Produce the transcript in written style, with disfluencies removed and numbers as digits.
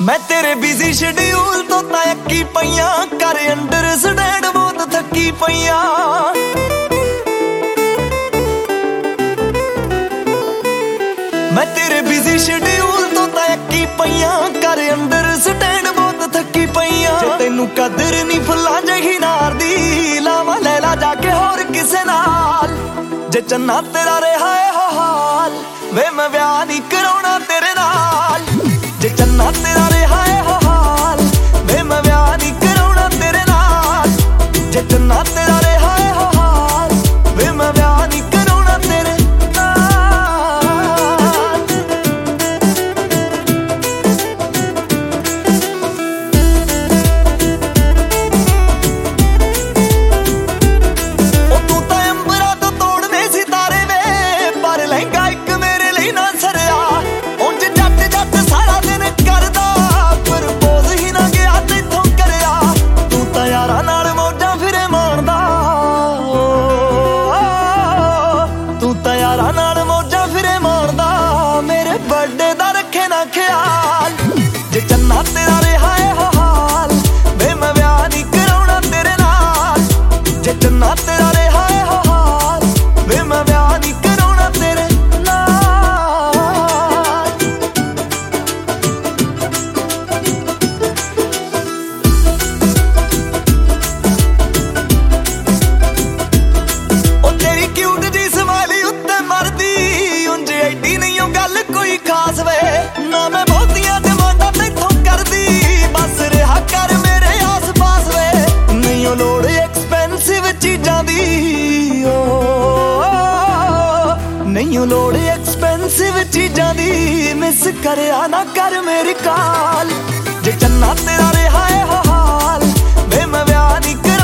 मैं तेरे busy schedule तो तयकी पईया कर अंडरस्टैंड बहुत थकी पईया। मैं तेरे बिजी शेड्यूल तो तयकी पईया कर अंडरस्टैंड बहुत थकी पईया। जे तैनू कदर नहीं फुल्लां जही नार दी लावां लैला जाके होर किसे नाल। जे चन्ना तेरा रहा है हाल वे मैं ब्याह नहीं कराउणा तेरे नाल। जे चन्ना तेरा रहा है हाल वे मैं ब्याह नहीं कराउणा तेरे नाल। जे चन्ना तेरा रहा है हाल वे मैं ब्याह नहीं कराउणा तेरे ओ तू तां अंबरां तों तोड़ने सितारे वे पर लहंगा इक मेरे लिए ना सरिया। उंज जट जट सारा दिन करदा पर बोझ ही ना गया तैथों करिया। तू तां यारां नाल मौजां फिरे माणदा तू तां यारां नाल मौजां फिरे माणदा मेरे बर्थडे दा रखे ना ख्याल। जे चन्ना तेरा रहा है हाल वे मैं ब्याह नहीं कराउणा तेरे नाल। जे चन्ना तेरा रहा है हाल वे मैं ब्याह नहीं कराउणा तेरे नाल। ओ तेरी क्यूट जी स्माइली उत्ते मरदी उंज एडी नहीं ओ गल कोई खास वे। ना मैं बहुतियां डिमांडां तैथों करदी बस रहा कर मेरे आस पास वे। नहीं ओ लोड़ एक्सपेंसिव चीजां दी ओ नहीं ओ लोड़ एक्सपेंसिव चीजां दी मिस करया ना कर मेरी काल। जे चन्ना तेरा रहा है हाल वे मैं ब्याह नहीं